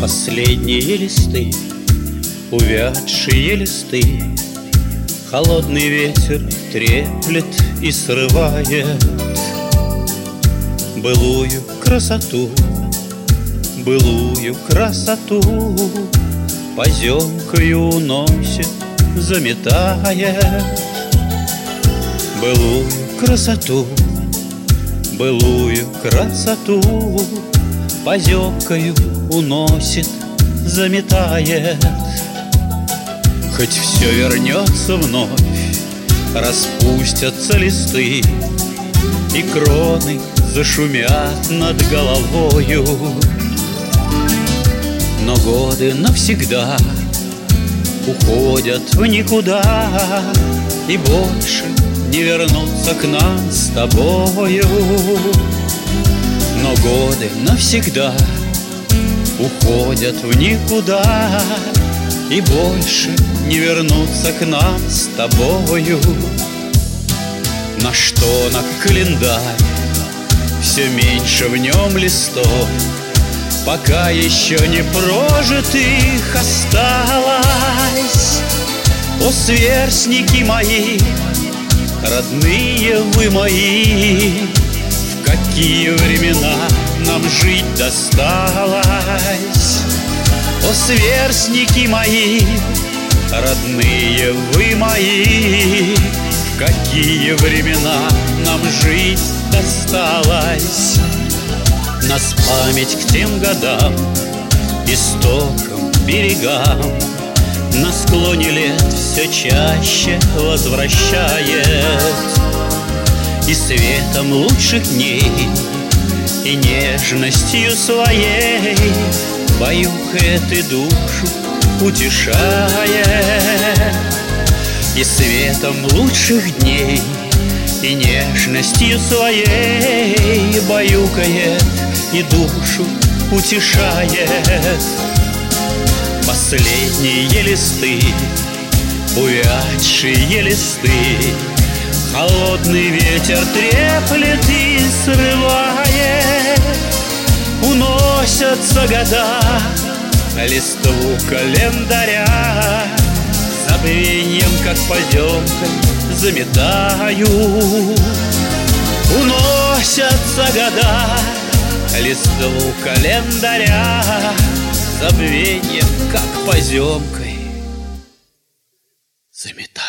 Последние листы, увядшие листы, холодный ветер треплет и срывает былую красоту, былую красоту. Поземкою уносит, заметая былую красоту, былую красоту. Поземкою уносит, заметает. Хоть все вернется вновь, распустятся листы, и кроны зашумят над головою. Но годы навсегда уходят в никуда и больше не вернутся к нам с тобою. Но годы навсегда уходят в никуда и больше не вернутся к нам с тобою. На что на календарь все меньше в нем листов, пока еще не прожитых осталось. О, сверстники мои, родные вы мои, в какие времена нам жить досталось. О, сверстники мои, родные вы мои, в какие времена нам жить досталось. Нас память к тем годам, истокам, берегам на склоне лет все чаще возвращает. И светом лучших дней, и нежностью своей баюкает и душу утешает. И светом лучших дней, и нежностью своей баюкает и душу утешает. Последние листы, увядшие листы, холодный ветер треплет и срывает. Уносятся года, листву календаря, забвеньем, как поземкой, заметаю. Уносятся года, листву календаря, забвеньем, как поземкой, заметаю.